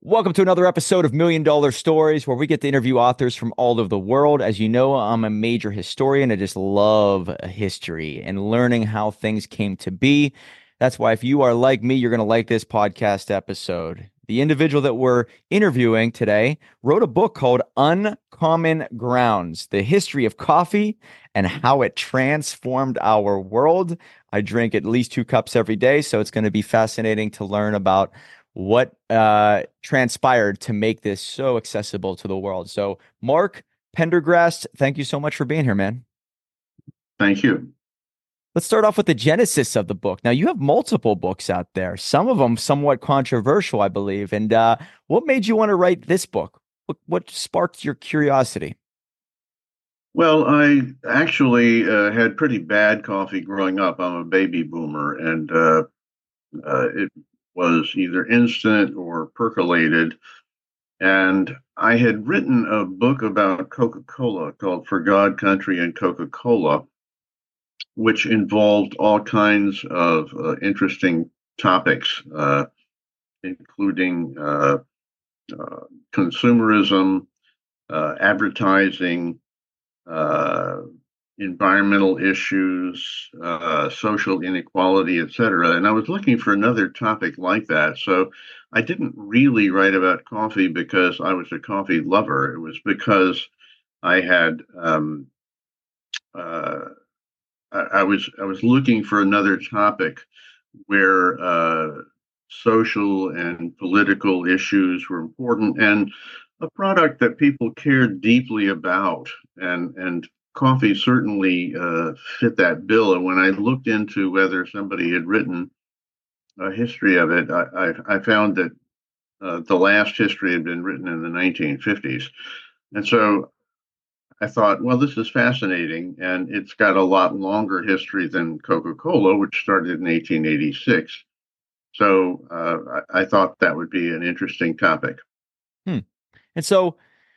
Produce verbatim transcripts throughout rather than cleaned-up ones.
Welcome to another episode of Million Dollar Stories, where we get to interview authors from all over the world. As you know, I'm a major historian. I just love history and learning how things came to be. That's why, if you are like me, you're going to like this podcast episode. The individual that we're interviewing today wrote a book called Uncommon Grounds: The History of Coffee and How It Transformed Our World. I drink at least two cups every day, so it's going to be fascinating to learn about what uh, transpired to make this so accessible to the world. So, Mark Pendergrast, thank you so much for being here, man. Thank you. Let's start off with the genesis of the book. Now, you have multiple books out there, some of them somewhat controversial, I believe. And uh, what made you want to write this book? What, what sparked your curiosity? Well, I actually uh, had pretty bad coffee growing up. I'm a baby boomer, and uh, uh, it was either instant or percolated. And I had written a book about Coca-Cola called For God, Country, and Coca-Cola, which involved all kinds of uh, interesting topics, uh, including uh, uh, consumerism, uh, advertising, uh, environmental issues, uh, social inequality, et cetera. And I was looking for another topic like that. So I didn't really write about coffee because I was a coffee lover. It was because I had um, uh, I, I was I was looking for another topic where uh, social and political issues were important and a product that people cared deeply about. And and coffee certainly uh, fit that bill. And when I looked into whether somebody had written a history of it, I, I, I found that uh, the last history had been written in the nineteen fifties. And so I thought, well, this is fascinating, and it's got a lot longer history than Coca-Cola, which started in eighteen eighty-six. So uh, I, I thought that would be an interesting topic. Hmm. And so,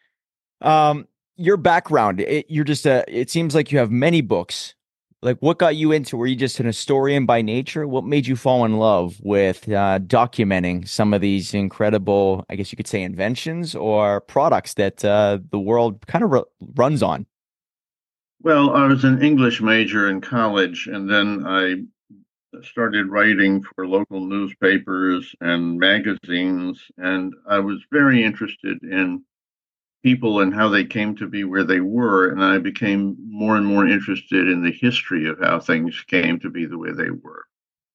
um, your background, it, you're just a, it seems like you have many books. Like, what got you into? Were you just an historian by nature? What made you fall in love with uh, documenting some of these incredible, I guess you could say, inventions or products that uh, the world kind of ru runs on? Well, I was an English major in college, and then I started writing for local newspapers and magazines, and I was very interested in people and how they came to be where they were, and I became more and more interested in the history of how things came to be the way they were.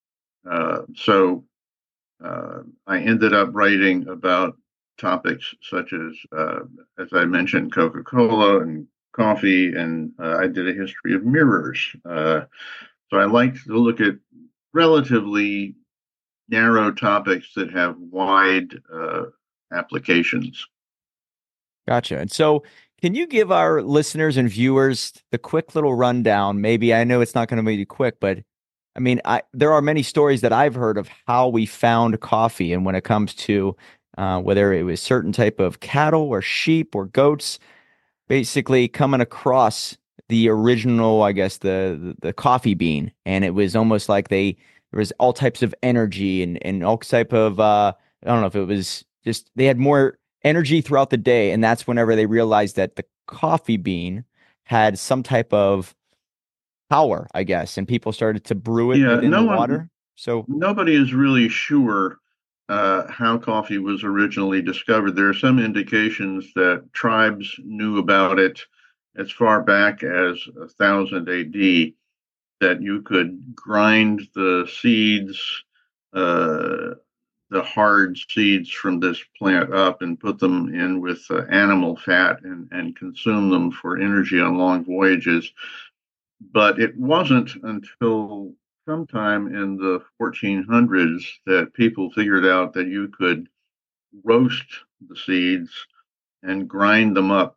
Uh, so uh, I ended up writing about topics such as, uh, as I mentioned, Coca-Cola and coffee, and uh, I did a history of mirrors. Uh, so I like to look at relatively narrow topics that have wide uh, applications. Gotcha. And so, can you give our listeners and viewers the quick little rundown? Maybe I know it's not going to be quick, but I mean, I there are many stories that I've heard of how we found coffee, and when it comes to uh, whether it was certain type of cattle or sheep or goats, basically coming across the original, I guess the the, the coffee bean, and it was almost like they there was all types of energy and and all type of uh, I don't know if it was just they had more energy throughout the day, and that's whenever they realized that the coffee bean had some type of power, I guess, and people started to brew it Yeah, within the no one, water. So, nobody is really sure uh, how coffee was originally discovered. There are some indications that tribes knew about it as far back as one thousand A D, that you could grind the seeds, uh, the hard seeds from this plant up and put them in with uh, animal fat and, and consume them for energy on long voyages. But it wasn't until sometime in the fourteen hundreds that people figured out that you could roast the seeds and grind them up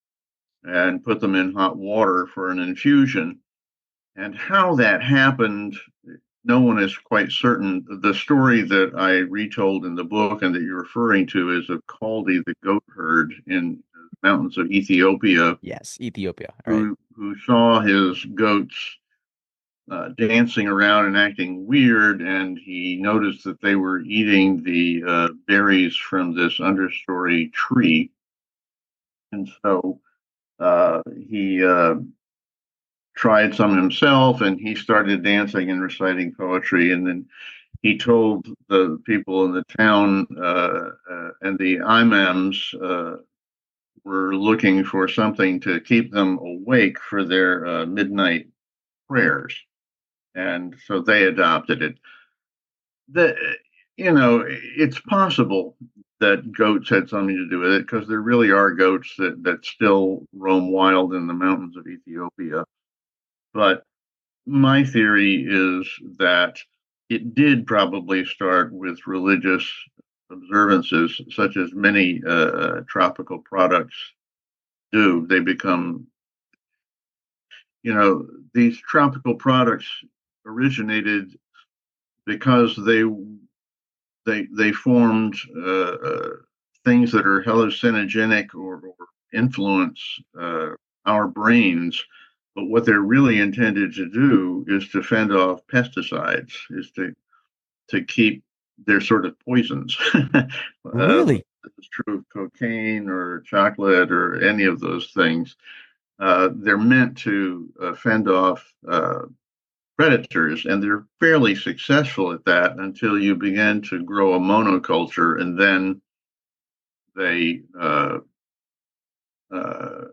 and put them in hot water for an infusion. And how that happened, no one is quite certain. The story that I retold in the book and that you're referring to is of Kaldi, the goat herd in the mountains of Ethiopia, yes, Ethiopia. All right. who who saw his goats uh, dancing around and acting weird, and he noticed that they were eating the uh, berries from this understory tree. And so uh, he uh, tried some himself, and he started dancing and reciting poetry. And then he told the people in the town, uh, uh, and the imams uh, were looking for something to keep them awake for their uh, midnight prayers. And so they adopted it. The, you know, it's possible that goats had something to do with it because there really are goats that, that still roam wild in the mountains of Ethiopia. But my theory is that it did probably start with religious observances, such as many uh, tropical products do. They become, you know, these tropical products originated because they they they formed uh, uh, things that are hallucinogenic or, or influence uh, our brains. But what they're really intended to do is to fend off pesticides, is to to keep their sort of poisons. uh, Really? it's true of cocaine or chocolate or any of those things. Uh, they're meant to uh, fend off uh, predators, and they're fairly successful at that until you begin to grow a monoculture, and then they uh, uh,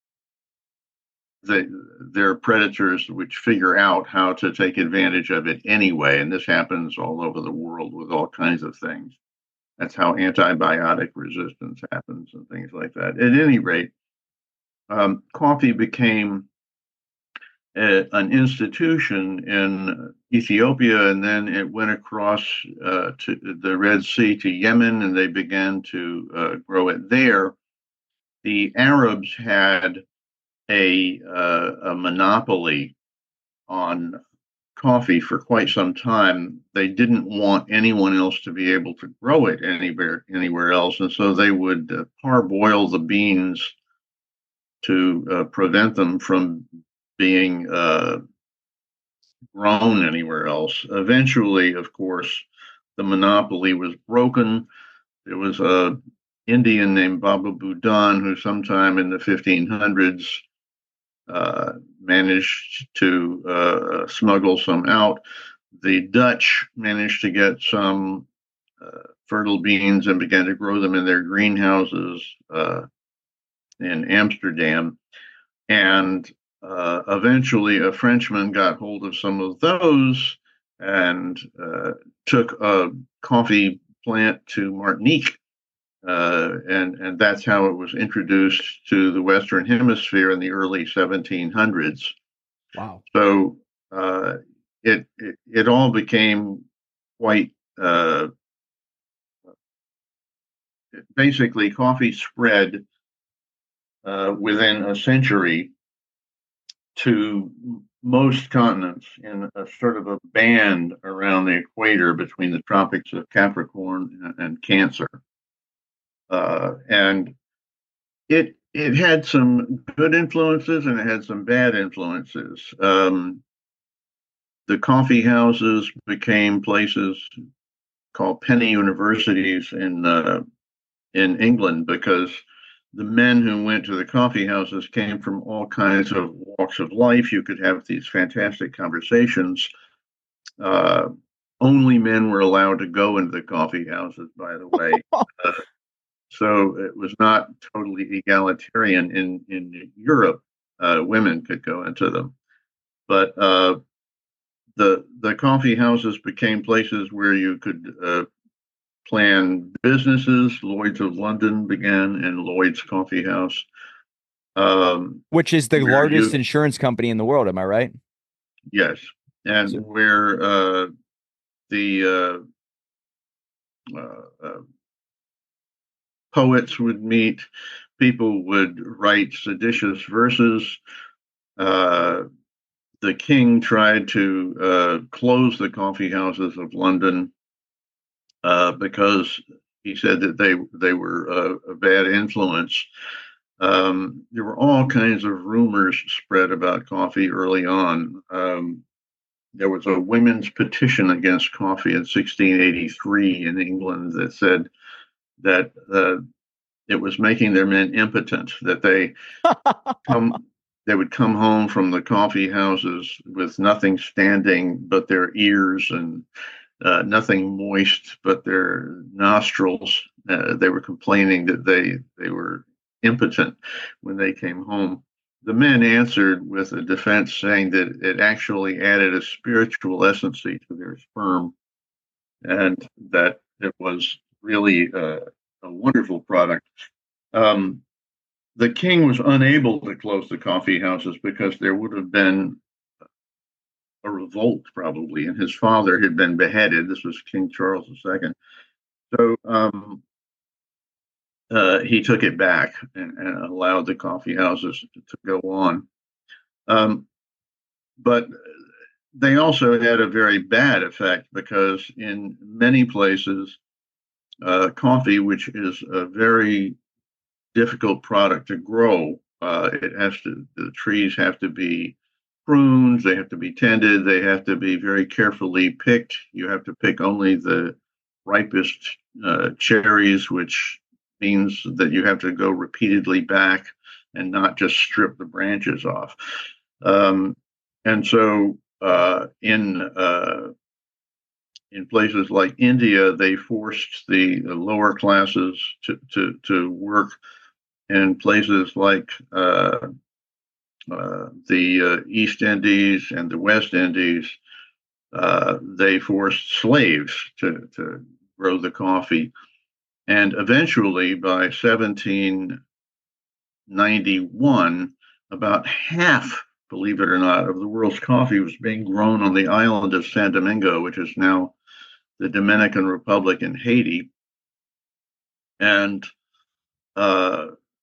they they're predators which figure out how to take advantage of it anyway, and this happens all over the world with all kinds of things. That's how antibiotic resistance happens and things like that. At any rate, um, coffee became a, an institution in Ethiopia, and then it went across uh, to the Red Sea to Yemen, and they began to uh, grow it there. The Arabs had a, uh, a monopoly on coffee for quite some time. They didn't want anyone else to be able to grow it anywhere anywhere else, and so they would uh, parboil the beans to uh, prevent them from being uh, grown anywhere else. Eventually, of course, the monopoly was broken. There was a Indian named Baba Budan who, sometime in the fifteen hundreds, uh, managed to uh, smuggle some out. The Dutch managed to get some uh, fertile beans and began to grow them in their greenhouses uh, in Amsterdam. And uh, eventually, a Frenchman got hold of some of those and uh, took a coffee plant to Martinique. Uh, and, and that's how it was introduced to the Western Hemisphere in the early seventeen hundreds. Wow. So uh, it, it it all became quite uh, basically coffee spread uh, within a century to most continents in a sort of a band around the equator between the tropics of Capricorn and, and Cancer. Uh, and it it had some good influences and it had some bad influences. Um, the coffee houses became places called penny universities in uh, in England because the men who went to the coffee houses came from all kinds of walks of life. You could have these fantastic conversations. Uh, only men were allowed to go into the coffee houses, by the way. Uh, so it was not totally egalitarian in, in Europe. Uh, women could go into them. But uh, the, the coffee houses became places where you could uh, plan businesses. Lloyd's of London began in Lloyd's Coffee House. Um, Which is the where largest you, insurance company in the world, am I right? yes, and So, where uh, the uh, uh, uh, poets would meet, people would write seditious verses. Uh, the king tried to uh, close the coffee houses of London uh, because he said that they they were uh, a bad influence. Um, there were all kinds of rumors spread about coffee early on. Um, there was a women's petition against coffee in sixteen eighty-three in England that said that uh, it was making their men impotent, that they come they would come home from the coffee houses with nothing standing but their ears and uh, nothing moist but their nostrils. Uh, they were complaining that they they were impotent when they came home. The men answered with a defense saying that it actually added a spiritual essency to their sperm, and that it was really uh, a wonderful product. Um, the king was unable to close the coffee houses because there would have been a revolt probably, and his father had been beheaded. This was King Charles the Second. So um, uh, he took it back and, and allowed the coffee houses to, to go on. Um, but they also had a very bad effect because in many places, uh, coffee, which is a very difficult product to grow, uh, it has to, the trees have to be pruned, they have to be tended, they have to be very carefully picked. You have to pick only the ripest uh, cherries, which means that you have to go repeatedly back and not just strip the branches off. Um, and so uh, in uh, in places like India, they forced the, the lower classes to, to, to work. In places like uh, uh, the uh, East Indies and the West Indies, uh, they forced slaves to, to grow the coffee. And eventually, by seventeen ninety-one, about half, believe it or not, of the world's coffee was being grown on the island of San Domingo, which is now the Dominican Republic and Haiti. And uh,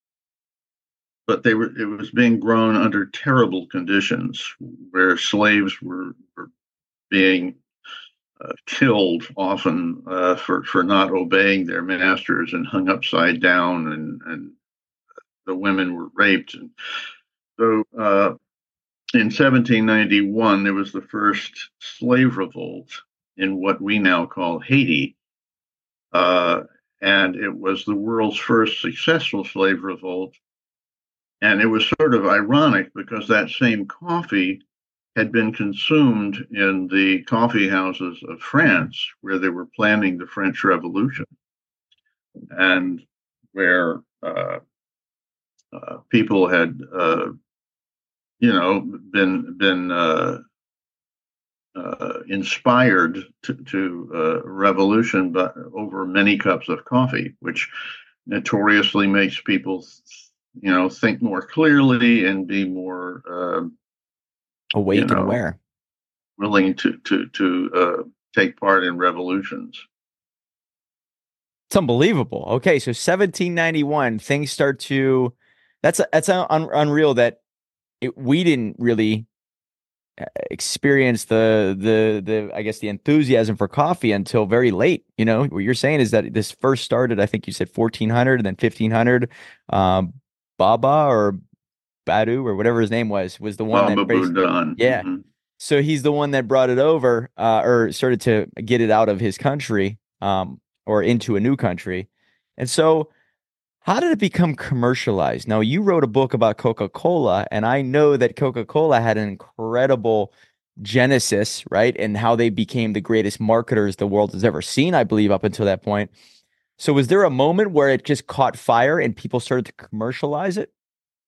but they were it was being grown under terrible conditions where slaves were, were being uh, killed often uh, for for not obeying their masters and hung upside down, and and the women were raped. And so uh, in seventeen ninety-one there was the first slave revolt in what we now call Haiti, uh, and it was the world's first successful slave revolt. And it was sort of ironic because that same coffee had been consumed in the coffee houses of France, where they were planning the French Revolution, and where uh, uh, people had, uh, you know, been been uh, uh, inspired to, to uh, revolution, but over many cups of coffee, which notoriously makes people, you know, think more clearly and be more, uh, Awake you and know, aware. willing to to to uh, take part in revolutions. It's unbelievable. Okay, so seventeen ninety-one, things start to. That's that's un, unreal that it, we didn't really uh, experience the the the I guess the enthusiasm for coffee until very late. You know, what you're saying is that this first started, I think you said fourteen hundred and then fifteen hundred. Um, Baba or Badu or whatever his name was was the one that Baba basically, Budan. yeah. Mm-hmm. So he's the one that brought it over, uh, or started to get it out of his country, um, or into a new country. And so, how did it become commercialized? Now, you wrote a book about Coca-Cola, and I know that Coca-Cola had an incredible genesis, right? And how they became the greatest marketers the world has ever seen, I believe, up until that point. So, was there a moment where it just caught fire and people started to commercialize it?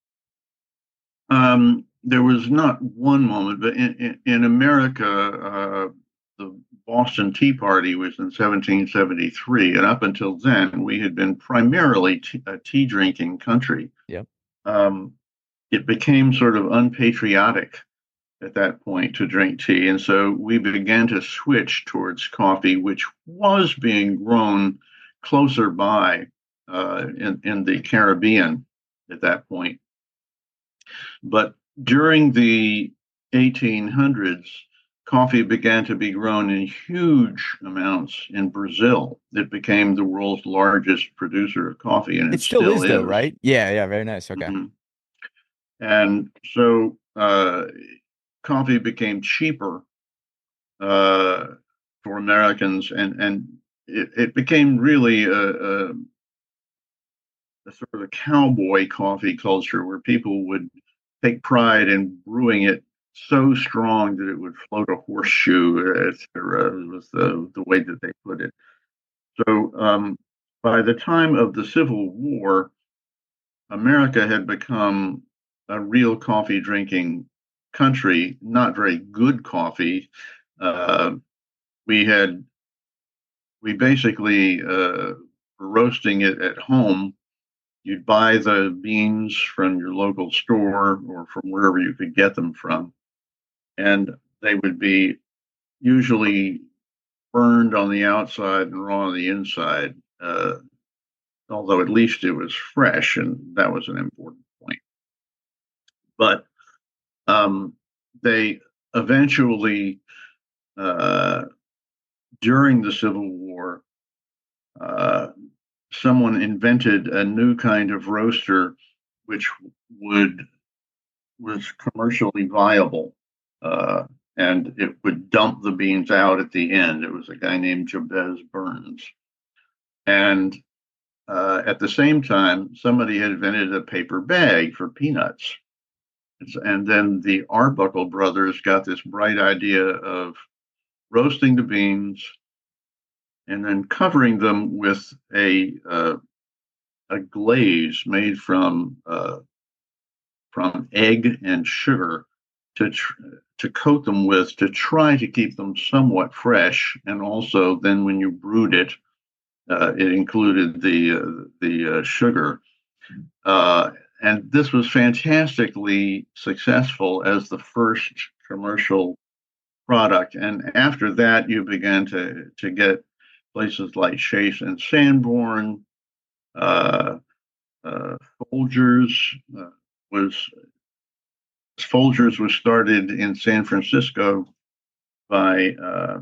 Um, there was not one moment, but in, in, in America, uh, the Boston Tea Party was in seventeen seventy-three, and up until then, we had been primarily t- a tea drinking country. Yep. Um, it became sort of unpatriotic at that point to drink tea, and so we began to switch towards coffee, which was being grown closer by uh, in in the Caribbean at that point. But during the eighteen hundreds, coffee began to be grown in huge amounts in Brazil. It became the world's largest producer of coffee, and It it still still is, though, is. right? Yeah, yeah, very nice. Okay. Mhm. And so uh, coffee became cheaper uh, for Americans, and and it, it became really a, a, a sort of a cowboy coffee culture where people would take pride in brewing it so strong that it would float a horseshoe, et cetera, was the, the way that they put it. So um, by the time of the Civil War, America had become a real coffee drinking country, not very good coffee. Uh, we had, we basically uh, were roasting it at home. You'd buy the beans from your local store or from wherever you could get them from, and they would be usually burned on the outside and raw on the inside. Uh, although at least it was fresh, and that was an important point. But um, they eventually, uh, during the Civil War, uh, someone invented a new kind of roaster, which would was commercially viable, uh, and it would dump the beans out at the end. It was a guy named Jabez Burns, and uh, at the same time, somebody had invented a paper bag for peanuts. And then the Arbuckle brothers got this bright idea of roasting the beans and then covering them with a uh, a glaze made from uh, from egg and sugar to tr- to coat them with to try to keep them somewhat fresh. And also, then when you brewed it, uh, it included the uh, the uh, sugar. Uh, and this was fantastically successful as the first commercial product. And after that, you began to to get places like Chase and Sanborn, uh, uh, Folgers uh, was Folgers was started in San Francisco by uh,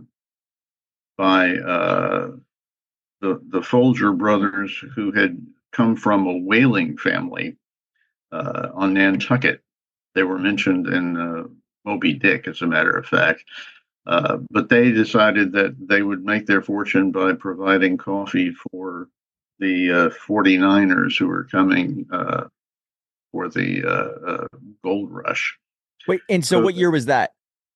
by uh, the the Folger brothers, who had come from a whaling family uh, on Nantucket. They were mentioned in uh, Moby Dick, as a matter of fact. Uh, but they decided that they would make their fortune by providing coffee for the uh, forty-niners who were coming uh, for the uh, uh, gold rush. Wait, and so So what year was that?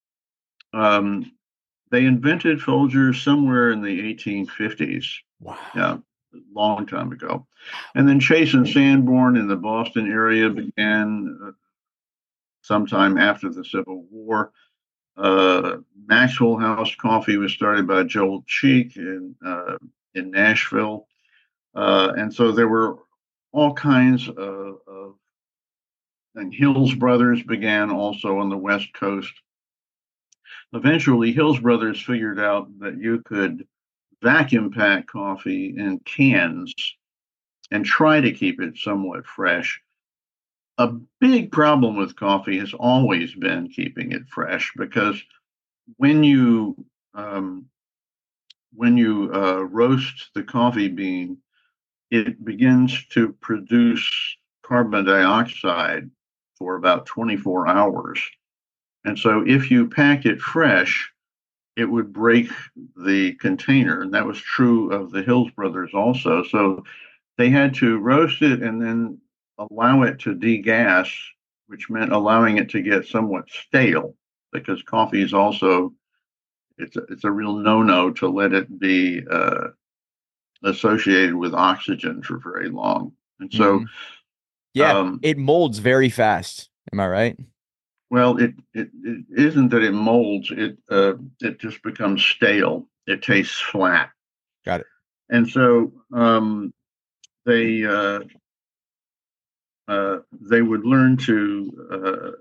um, they invented Folgers somewhere in the eighteen fifties. Wow. Yeah, a long time ago. And then Chase and Sanborn in the Boston area began uh, sometime after the Civil War. Uh, Maxwell House Coffee was started by Joel Cheek in uh, in Nashville, uh, and so there were all kinds of, of. And Hills Brothers began also on the West Coast. Eventually, Hills Brothers figured out that you could vacuum pack coffee in cans and try to keep it somewhat fresh. A big problem with coffee has always been keeping it fresh, because when you um, when you uh, roast the coffee bean, it begins to produce carbon dioxide for about twenty-four hours. And so if you pack it fresh, it would break the container. And that was true of the Hills Brothers also. So they had to roast it and then allow it to degas, which meant allowing it to get somewhat stale, because coffee is also, it's a, it's a real no-no to let it be uh, associated with oxygen for very long. And so, Mhm. Yeah, um, it molds very fast. Am I right? well, it, it it isn't that it molds; it uh, it just becomes stale. It tastes flat, Got it. and so um, they uh, uh, they would learn to. Uh,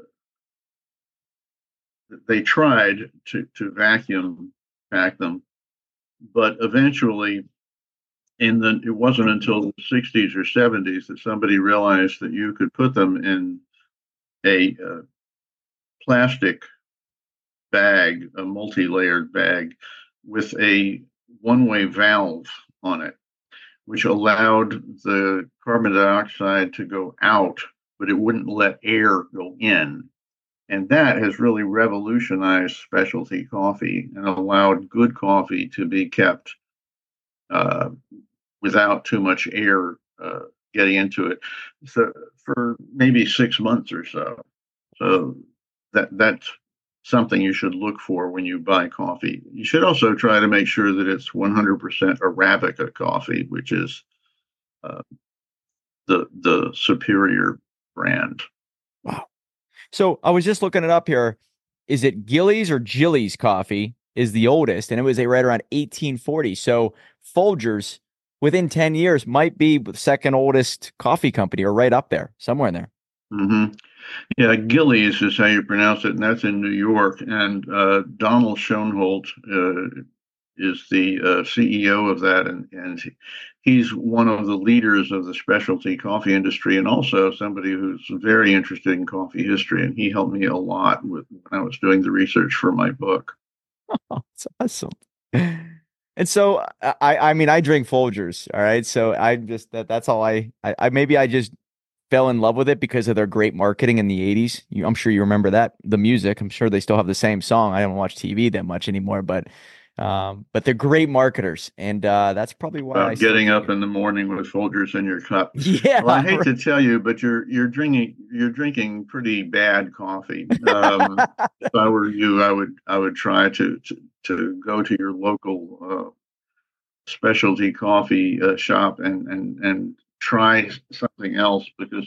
they tried to to vacuum pack them, but eventually, in the it wasn't until the sixties or seventies that somebody realized that you could put them in a uh, plastic bag, a multi-layered bag, with a one-way valve on it, which allowed the carbon dioxide to go out, but it wouldn't let air go in. And that has really revolutionized specialty coffee and allowed good coffee to be kept uh, without too much air uh, getting into it. So for maybe six months or so. So that that's something you should look for when you buy coffee. You should also try to make sure that it's one hundred percent Arabica coffee, which is uh, the the superior brand. Wow. So I was just looking it up here. Is it Gillies or Gillies coffee is the oldest, and it was a right around eighteen forty. So Folgers within ten years might be the second oldest coffee company or right up there, somewhere in there. hmm Yeah, Gillies is how you pronounce it, and that's in New York. And uh, Donald Schoenholt uh, is the uh, C E O of that, and and he's one of the leaders of the specialty coffee industry, and also somebody who's very interested in coffee history. And he helped me a lot with when I was doing the research for my book. Oh, it's awesome. And so I I mean I drink Folgers, all right. So I just that that's all I, I I maybe I just fell in love with it because of their great marketing in the eighties. You, I'm sure you remember that. The music, I'm sure they still have the same song. I don't watch T V that much anymore, but um, but they're great marketers, and uh, that's probably why I About still getting drink up it. in the morning with Folgers in your cup. Well, I Yeah, hate to tell you, but you're you're drinking you're drinking pretty bad coffee. Um, if I were you, I would I would try to to, to go to your local uh, specialty coffee uh, shop and and and try something else because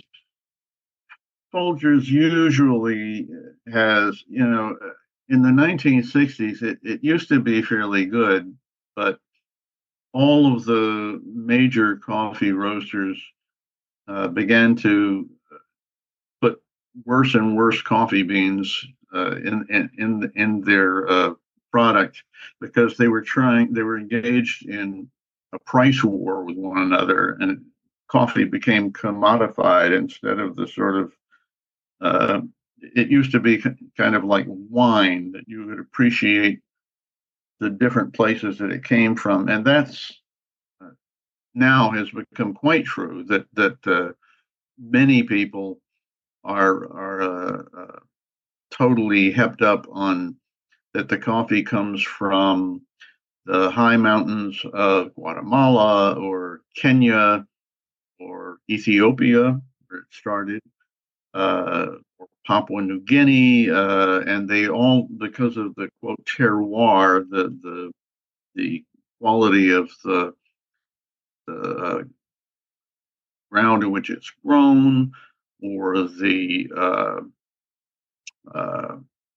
Folgers usually has, you know, in the nineteen sixties it, it used to be fairly good, but all of the major coffee roasters uh, began to put worse and worse coffee beans uh, in in in, in their uh, product because they were trying they were engaged in a price war with one another, and coffee became commodified instead of the sort of uh, it used to be kind of like wine that you would appreciate the different places that it came from, and that's uh, now has become quite true that that uh, many people are are uh, uh, totally hepped up on that the coffee comes from the high mountains of Guatemala or Kenya or Ethiopia, where it started, uh, or Papua New Guinea, uh, and they all, because of the quote terroir, the the the quality of the the uh, ground in which it's grown, or the uh, uh,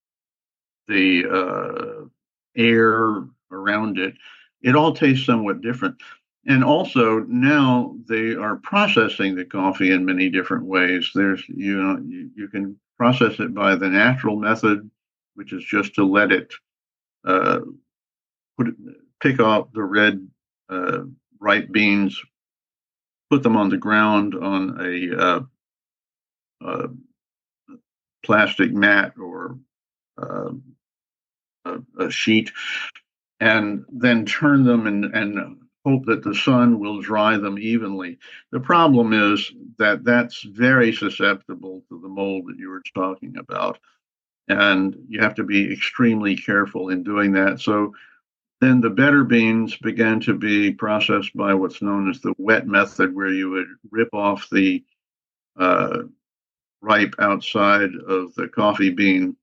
the uh, air around it, it all tastes somewhat different. And also now they are processing the coffee in many different ways. There's you know you, you can process it by the natural method, which is just to let it uh, put it, pick out the red uh, ripe beans, put them on the ground on a, uh, uh plastic mat or uh, a, a sheet, and then turn them and, and hope that the sun will dry them evenly. The problem is that that's very susceptible to the mold that you were talking about. And you have to be extremely careful in doing that. So then the better beans began to be processed by what's known as the wet method, where you would rip off the uh, ripe outside of the coffee bean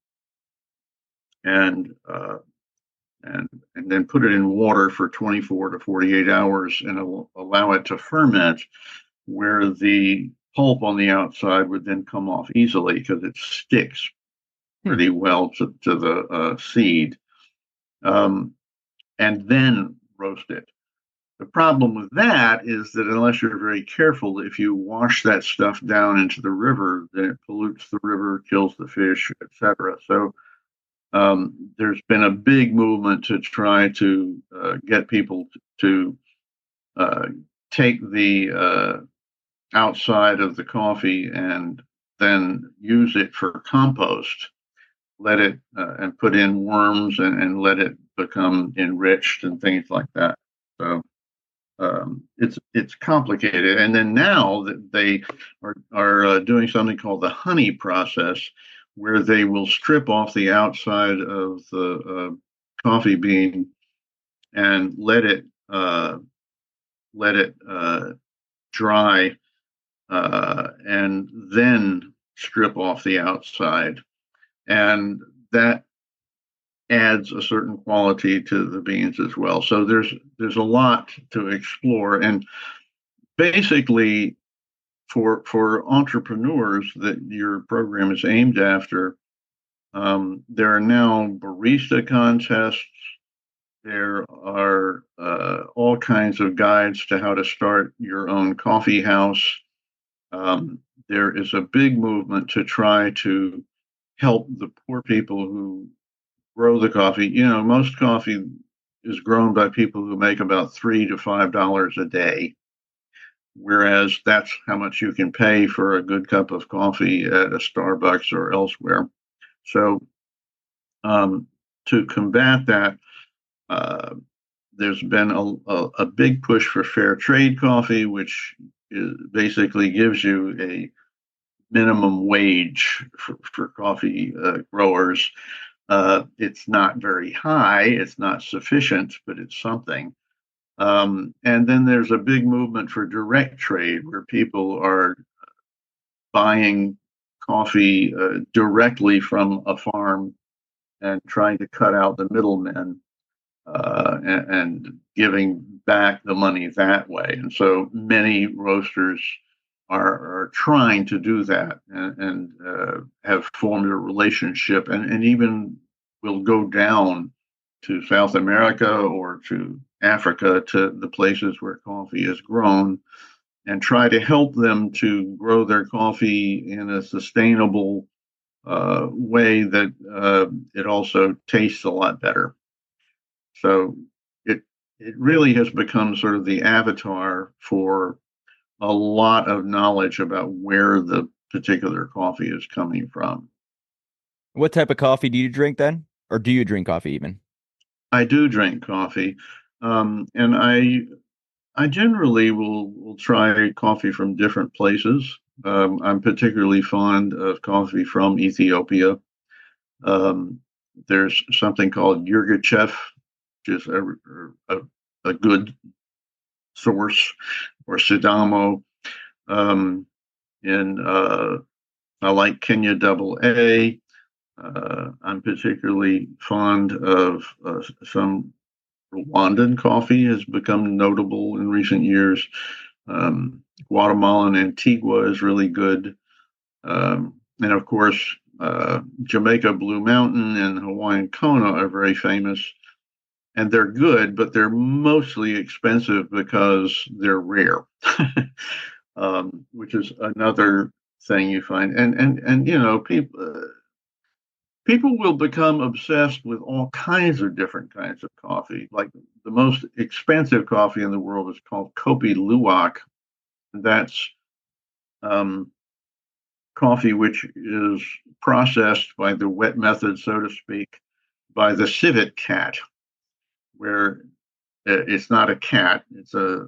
and uh, and and then put it in water for twenty-four to forty-eight hours and allow it to ferment, where the pulp on the outside would then come off easily because it sticks Hmm. pretty well to, to the uh, seed, um, and then roast it. The problem with that is that unless you're very careful, if you wash that stuff down into the river, then it pollutes the river, kills the fish, et cetera. So um, there's been a big movement to try to uh, get people to uh, take the uh, outside of the coffee and then use it for compost, let it uh, and put in worms and, and let it become enriched and things like that. So um, it's it's complicated. And then now that they are are uh, doing something called the honey process, where they will strip off the outside of the uh, coffee bean and let it uh, let it uh, dry, uh, and then strip off the outside, and that adds a certain quality to the beans as well. So there's there's a lot to explore, and basically for for entrepreneurs that your program is aimed after, um, there are now barista contests. There are uh, all kinds of guides to how to start your own coffee house. Um, there is a big movement to try to help the poor people who grow the coffee. You know, most coffee is grown by people who make about three to five dollars a day, whereas that's how much you can pay for a good cup of coffee at a Starbucks or elsewhere. So, um, to combat that, uh, there's been a, a, a big push for fair trade coffee, which is, basically gives you a minimum wage for, for coffee uh, growers. Uh, it's not very high, it's not sufficient, but it's something. Um, and then there's a big movement for direct trade where people are buying coffee uh, directly from a farm and trying to cut out the middlemen, uh, and, and giving back the money that way. And so many roasters are, are trying to do that, and, and uh, have formed a relationship, and, and even will go down to South America or to Africa, to the places where coffee is grown, and try to help them to grow their coffee in a sustainable uh, way that uh, it also tastes a lot better. So it it really has become sort of the avatar for a lot of knowledge about where the particular coffee is coming from. What type of coffee do you drink then? Or do you drink coffee even? I do drink coffee, um, and I I generally will will try coffee from different places. Um, I'm particularly fond of coffee from Ethiopia. Um, there's something called Yirgacheffe, which is a, a, a good source, or Sidamo. Um, and uh, I like Kenya Double A. Uh, I'm particularly fond of uh, some Rwandan coffee has become notable in recent years. Um, Guatemalan Antigua is really good. Um, and of course, uh, Jamaica Blue Mountain and Hawaiian Kona are very famous. And they're good, but they're mostly expensive because they're rare, um, which is another thing you find. And and and you know, people uh, people will become obsessed with all kinds of different kinds of coffee. Like the most expensive coffee in the world is called Kopi Luwak. That's um, coffee which is processed by the wet method, so to speak, by the civet cat, where it's not a cat, it's a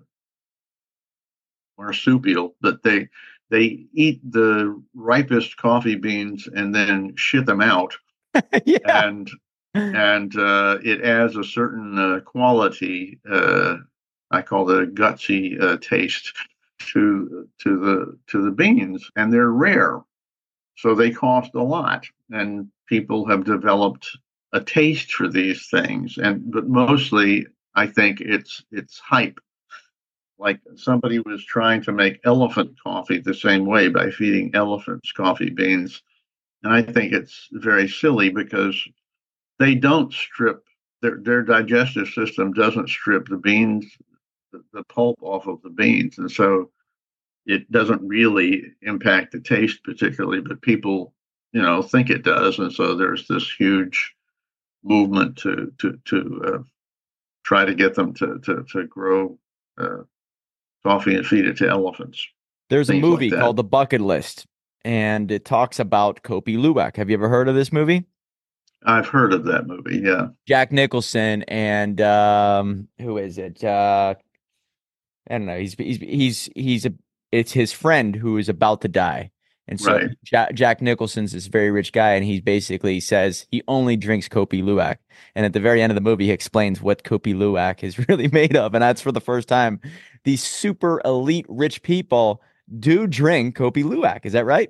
marsupial, but they they eat the ripest coffee beans and then shit them out, Yeah. and and uh, it adds a certain uh, quality. Uh, I call it a gutsy uh, taste to to the to the beans, and they're rare, so they cost a lot, and people have developed a taste for these things. And but mostly, I think it's it's hype. Like somebody was trying to make elephant coffee the same way by feeding elephants coffee beans, and I think it's very silly because they don't strip their their digestive system doesn't strip the beans, the, the pulp off of the beans, and so it doesn't really impact the taste particularly, but people, you know, think it does, and so there's this huge movement to to to uh, try to get them to to to grow uh, coffee and feed it to elephants, There's a things like movie that. called The Bucket List, and it talks about Kopi Luwak. Have you ever heard of this movie? I've heard of that movie. Yeah. Jack Nicholson and um, who is it? Uh, I don't know. He's he's he's he's a it's his friend who is about to die, And so Right. Jack, Jack Nicholson's this very rich guy, and he basically says he only drinks Kopi Luwak. And at the very end of the movie, he explains what Kopi Luwak is really made of. And that's for the first time these super elite rich people do drink Kopi Luwak. Is that right?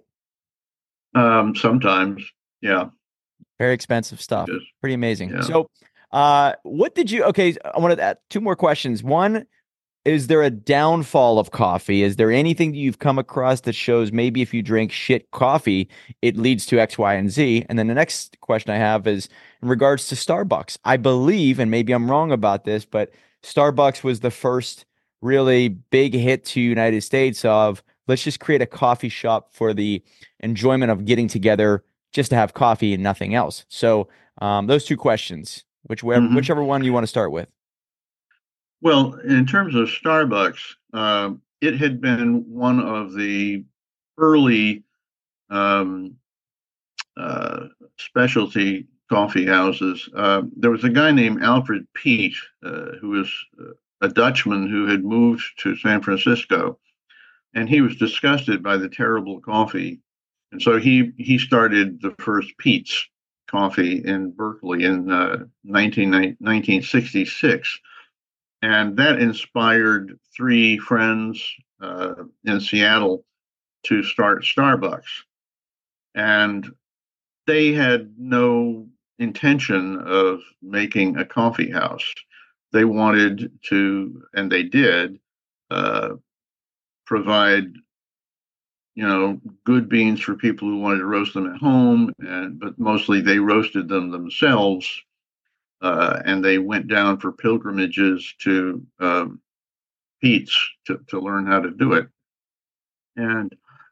Um, sometimes, yeah, Very expensive it stuff. is. Pretty amazing. Yeah. So, uh, what did you? Okay, I wanted to add two more questions. One, is there a downfall of coffee? Is there anything that you've come across that shows maybe if you drink shit coffee, it leads to X, Y, and Z? And then the next question I have is in regards to Starbucks. I believe, and maybe I'm wrong about this, but Starbucks was the first really big hit to United States of let's just create a coffee shop for the enjoyment of getting together just to have coffee and nothing else. So um, those two questions, whichever Hmm. whichever one you want to start with. Well, in terms of Starbucks, uh, it had been one of the early um, uh, specialty coffee houses. Uh, there was a guy named Alfred Peet, uh, who was uh, a Dutchman who had moved to San Francisco, and he was disgusted by the terrible coffee, and so he he started the first Peet's coffee in Berkeley in uh, nineteen sixty-six, and that inspired three friends uh, in Seattle to start Starbucks. And they had no intention of making a coffee house. They wanted to, and they did, uh, provide you know good beans for people who wanted to roast them at home, and but mostly they roasted them themselves, uh, and they went down for pilgrimages to um, Pete's to, to learn how to do it. And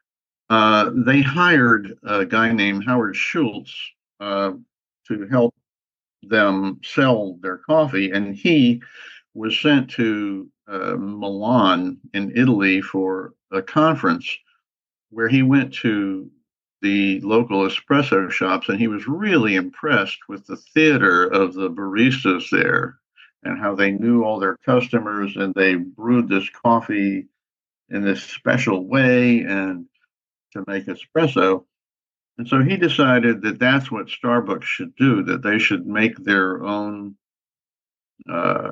uh, they hired a guy named Howard Schultz uh, to help them sell their coffee, and he was sent to uh, Milan in Italy for a conference where he went to the local espresso shops, and he was really impressed with the theater of the baristas there and how they knew all their customers and they brewed this coffee in this special way and to make espresso. And so he decided that that's what Starbucks should do, that they should make their own uh,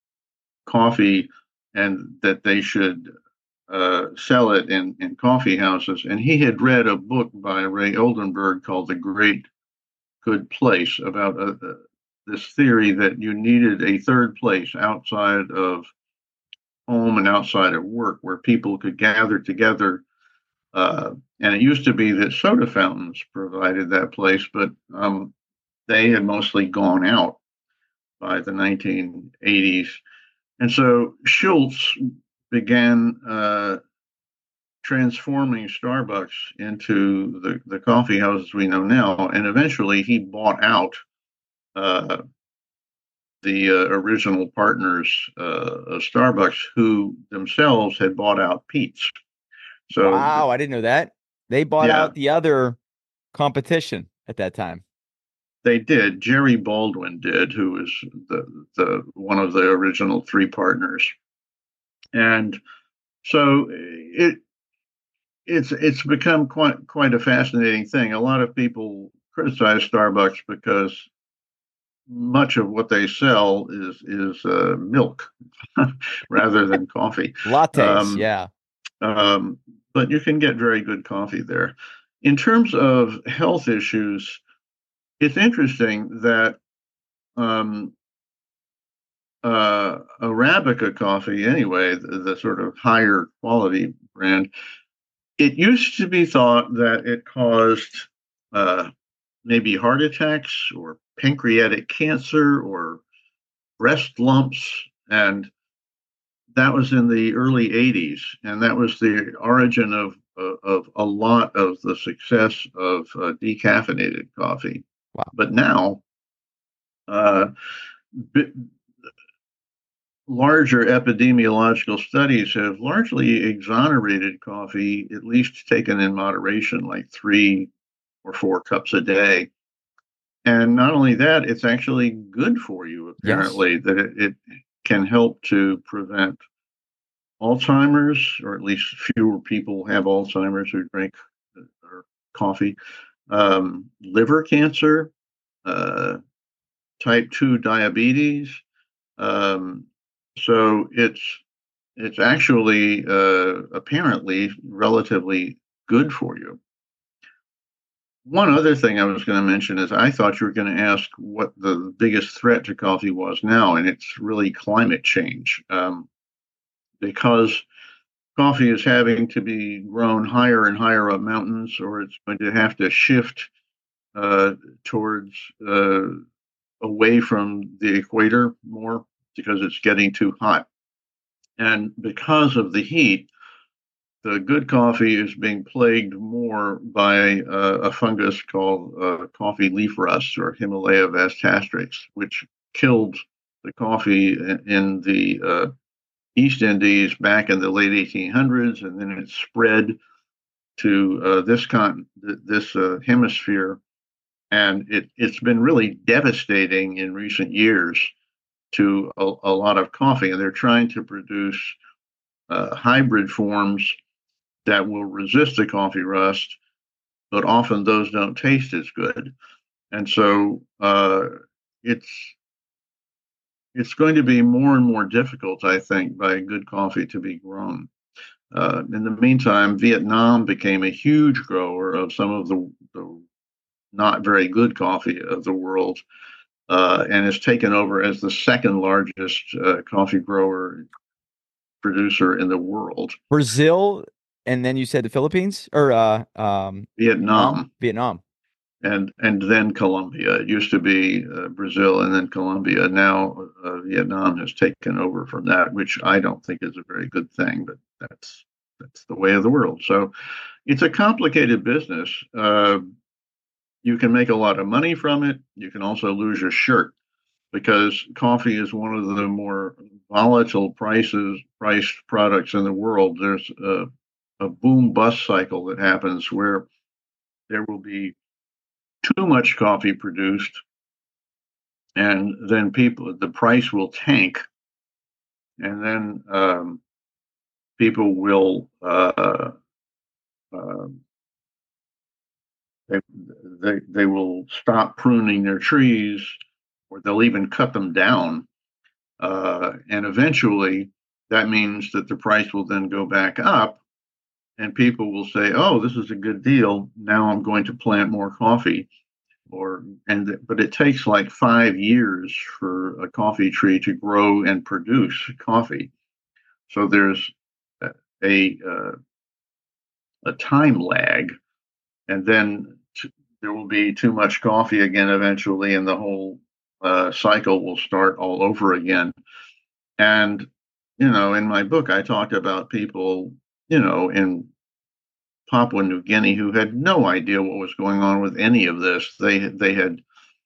coffee and that they should uh, sell it in, in coffee houses. And he had read a book by Ray Oldenburg called The Great Good Place about uh, uh, this theory that you needed a third place outside of home and outside of work where people could gather together. Uh, and it used to be that soda fountains provided that place, but um, they had mostly gone out by the nineteen eighties. And so Schultz began uh, transforming Starbucks into the, the coffee houses we know now. And eventually he bought out uh, the uh, original partners uh, of Starbucks, who themselves had bought out Pete's. So, Wow, I didn't know that. They bought yeah, out the other competition at that time. they did. Jerry Baldwin did, who was the, the one of the original three partners. And so it it's it's become quite quite a fascinating thing. A lot of people criticize Starbucks because much of what they sell is is uh, milk rather than coffee. Lattes, Um, yeah. um, but you can get very good coffee there. In terms of health issues, it's interesting that um, uh, Arabica coffee, anyway, the, the sort of higher quality brand, it used to be thought that it caused uh, maybe heart attacks or pancreatic cancer or breast lumps. And that was in the early eighties. And that was the origin of, of, of a lot of the success of uh, decaffeinated coffee. Wow. But now, uh, b- larger epidemiological studies have largely exonerated coffee, at least taken in moderation, like three or four cups a day. And not only that, it's actually good for you, Yes. apparently, that it, it can help to prevent Alzheimer's, or at least fewer people have Alzheimer's who drink or coffee, um, liver cancer, uh, type two diabetes. Um, so it's it's actually uh, apparently relatively good for you. One other thing I was going to mention is I thought you were going to ask what the biggest threat to coffee was now, and it's really climate change. Um, because coffee is having to be grown higher and higher up mountains, or it's going to have to shift uh, towards uh, away from the equator more because it's getting too hot. And because of the heat, the good coffee is being plagued more by uh, a fungus called uh, coffee leaf rust or Himalaya vastastrix, which killed the coffee in, in the uh, East Indies back in the late eighteen hundreds, and then it spread to uh, this con this uh, hemisphere, and it it's been really devastating in recent years to a, a lot of coffee, and they're trying to produce uh, hybrid forms that will resist the coffee rust, but often those don't taste as good, and so uh, it's it's going to be more and more difficult, I think, by good coffee to be grown. Uh, in the meantime, Vietnam became a huge grower of some of the, the not very good coffee of the world, uh, and has taken over as the second largest uh, coffee grower producer in the world. Brazil, and then you said the Philippines or uh, um, Vietnam. Vietnam. Vietnam. And and then Colombia. It used to be uh, Brazil and then Colombia. Now uh, Vietnam has taken over from that, which I don't think is a very good thing, but that's that's the way of the world. So it's a complicated business. Uh, you can make a lot of money from it. You can also lose your shirt because coffee is one of the more volatile prices priced products in the world. There's a, a boom bust cycle that happens where there will be too much coffee produced, and then people the price will tank, and then um, people will uh, uh, they, they they will stop pruning their trees, or they'll even cut them down, uh, and eventually that means that the price will then go back up, and people will say, "Oh, this is a good deal. Now I'm going to plant more coffee." Or and but it takes like five years for a coffee tree to grow and produce coffee. So there's a a, uh, a time lag, and then t- there will be too much coffee again eventually, and the whole uh, cycle will start all over again. And you know, in my book, I talked about people, you know, in Papua New Guinea who had no idea what was going on with any of this. They they had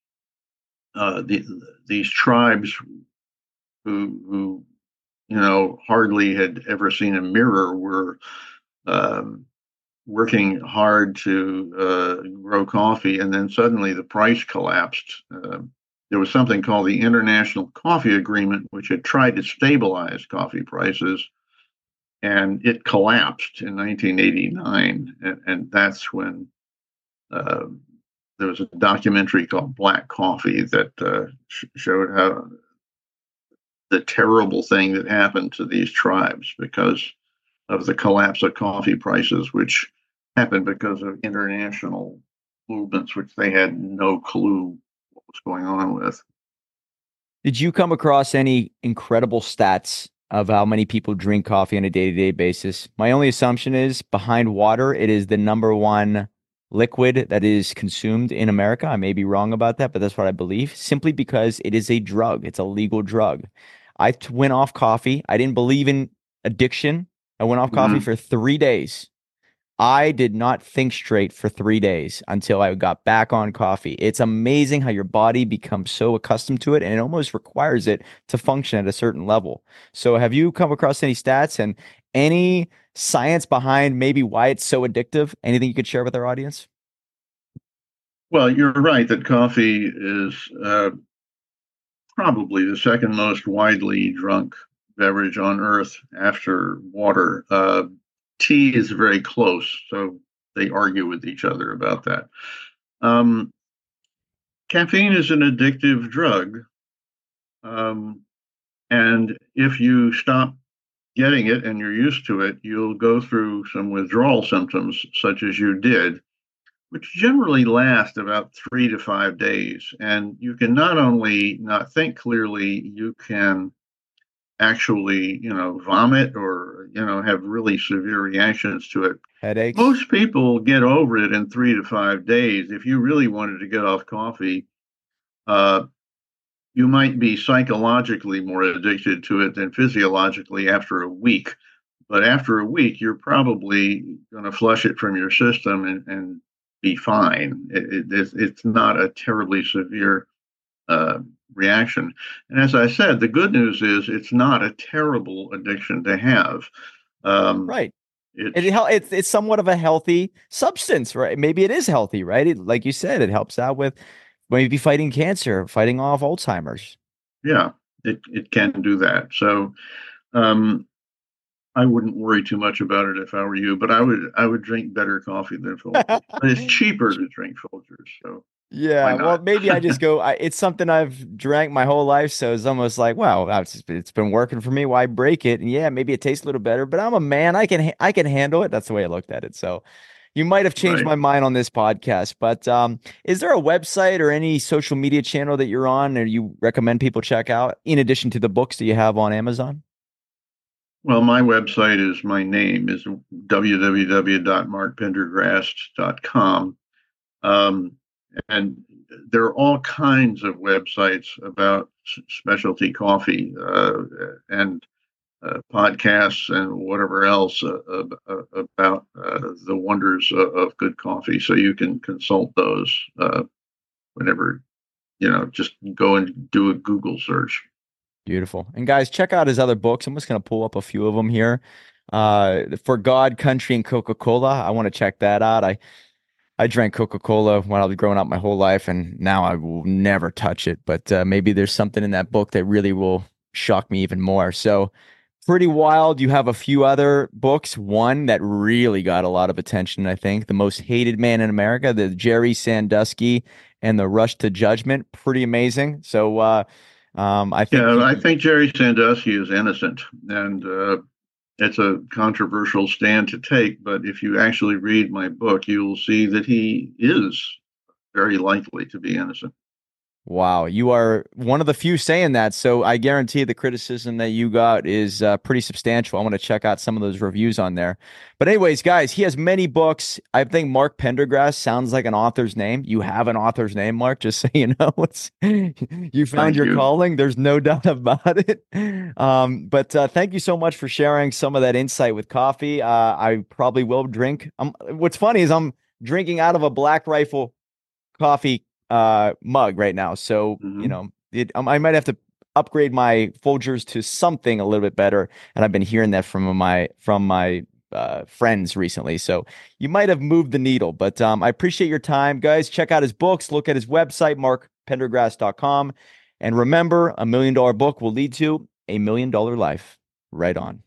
uh, the, these tribes who who you know hardly had ever seen a mirror were um, working hard to uh, grow coffee, and then suddenly the price collapsed. Uh, there was something called the International Coffee Agreement, which had tried to stabilize coffee prices, and it collapsed in nineteen eighty-nine, and, and that's when uh, there was a documentary called Black Coffee that uh, sh- showed how the terrible thing that happened to these tribes because of the collapse of coffee prices, which happened because of international movements, which they had no clue what was going on with. Did you come across any incredible stats of how many people drink coffee on a day-to-day basis? My only assumption is behind water, it is the number one liquid that is consumed in America. I may be wrong about that, but that's what I believe, simply because it is a drug. It's a legal drug. I t- went off coffee. I didn't believe in addiction. I went off coffee Mm-hmm. for three days. I did not think straight for three days until I got back on coffee. It's amazing how your body becomes so accustomed to it, and it almost requires it to function at a certain level. So, have you come across any stats and any science behind maybe why it's so addictive? Anything you could share with our audience? Well, you're right that coffee is uh, probably the second most widely drunk beverage on earth after water. Uh, tea is very close. So they argue with each other about that. Um, Caffeine is an addictive drug. Um, and if you stop getting it and you're used to it, you'll go through some withdrawal symptoms, such as you did, which generally last about three to five days. And you can not only not think clearly, you can actually, you know, vomit or, you know, have really severe reactions to it. Headaches. Most people get over it in three to five days. If you really wanted to get off coffee, uh, you might be psychologically more addicted to it than physiologically after a week. But after a week, you're probably going to flush it from your system and, and be fine. It, it, it's, it's not a terribly severe uh, reaction. And as I said, the good news is it's not a terrible addiction to have. Um, Right. it's, It, hel- it's it's somewhat of a healthy substance, right? Maybe it is healthy, right? It, like you said, it helps out with maybe fighting cancer, fighting off Alzheimer's. yeah, it, it can do that. So um, I wouldn't worry too much about it if I were you, but I would I would drink better coffee than Folgers. But it's cheaper to drink Folgers, so why Yeah, well, not? maybe I just go. I, it's something I've drank my whole life, so it's almost like, wow, it's, it's been working for me. Why break it? And yeah, maybe it tastes a little better, but I'm a man. I can ha- I can handle it. That's the way I looked at it. So, you might have changed Right. my mind on this podcast. But um, is there a website or any social media channel that you're on, or you recommend people check out in addition to the books that you have on Amazon? Well, my website is my name is w w w dot mark pendergrast dot com. Um, and there are all kinds of websites about specialty coffee uh, and uh, podcasts and whatever else uh, uh, about uh, the wonders of, of good coffee. So you can consult those uh, whenever, you know, just go and do a Google search. Beautiful. And guys, check out his other books. I'm just going to pull up a few of them here. Uh, For God, Country, and Coca-Cola. I want to check that out. I I drank Coca-Cola when I was growing up my whole life, and now I will never touch it. But uh, maybe there's something in that book that really will shock me even more. So, pretty wild. You have a few other books. One that really got a lot of attention, I think, The Most Hated Man in America, the Jerry Sandusky and the Rush to Judgment. Pretty amazing. So, uh, um, I think Yeah, you, I think Jerry Sandusky is innocent, and uh, it's a controversial stand to take. But if you actually read my book, you will see that he is very likely to be innocent. Wow, you are one of the few saying that. So I guarantee the criticism that you got is uh, pretty substantial. I want to check out some of those reviews on there. But anyways, guys, he has many books. I think Mark Pendergrass sounds like an author's name. You have an author's name, Mark, just so you know. It's you found Thank your you. calling. There's no doubt about it. Um, but uh, thank you so much for sharing some of that insight with coffee. Uh, I probably will drink. Um, what's funny is I'm drinking out of a Black Rifle coffee uh mug right now. So, you Hmm. know, it, um, I might have to upgrade my Folgers to something a little bit better. And I've been hearing that from my from my uh, friends recently. So you might have moved the needle, but um, I appreciate your time, guys. Check out his books, look at his website, mark pendergrass dot com. And remember, a million dollar book will lead to a million dollar life. Right on.